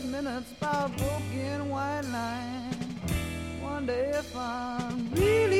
endless minutes by a broken white line. One day if I'm really